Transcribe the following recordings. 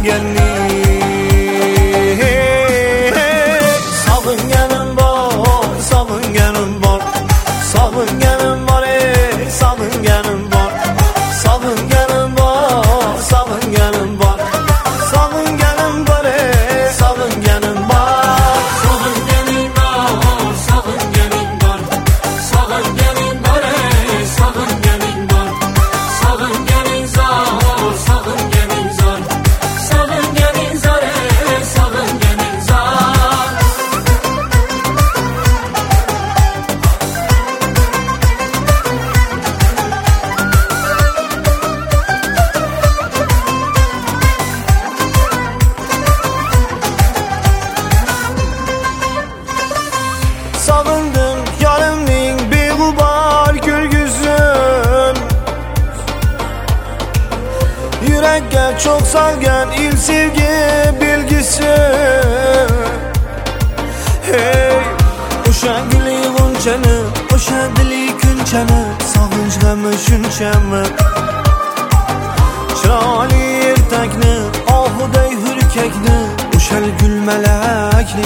qilganni sog'inganim bor, sog'inganim bor, sog'inganim bor, sog'inganim bor, sog'inganim bor, sog'inganim bor, sog'inganim bor, sog'inganim bor, sog'inganing bor, sog'inganing bor, sog'inganing bor, sog'inganing bor, sog'inganing zor, sog'inganing zor, sog'inganing zor, sog'inganing zor. sog'indim yorimning beg'ubor kulgusin, yurakka cho'q solgan il sevgi belgisi. Hey, o'sha guli g'unchani, o'sha dili kunchani, sog'inch g'ami shunchami? Chiroyli ertakni, ohuday hurkakni, o'sha gul malakni.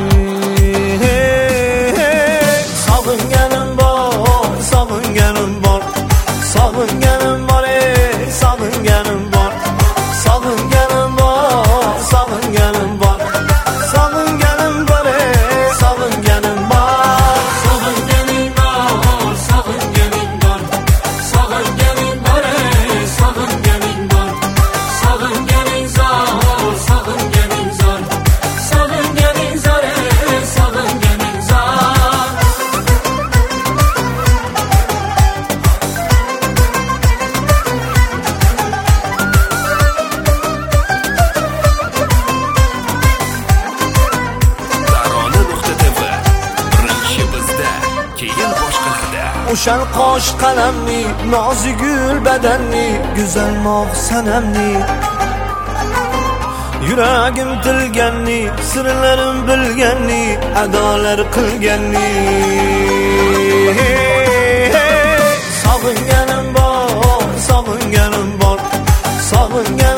Sog'inganim bor, sog'inganim bor, sog'inganim bor, sog'inganim bor, sog'inganim bor, sog'inganim bor, sog'inganim bor, sog'inganim bor, Sog'inganing bor, sog'inganing bor, sog'inganing bor, sog'inganing bor, sog'inganing zor, sog'inganing zor, sog'inganing zor, sog'inganing zor. Tarona.tv birinchi bizda, keyin boshqalarda. o'shal qosh qalamni, nozik gul badanni, go'zal moq sanamni, yuragim tilganni, sirlarim bilganni, adolar qilganni. Sog'inganim bor, sog'inganim bor, sog'inganim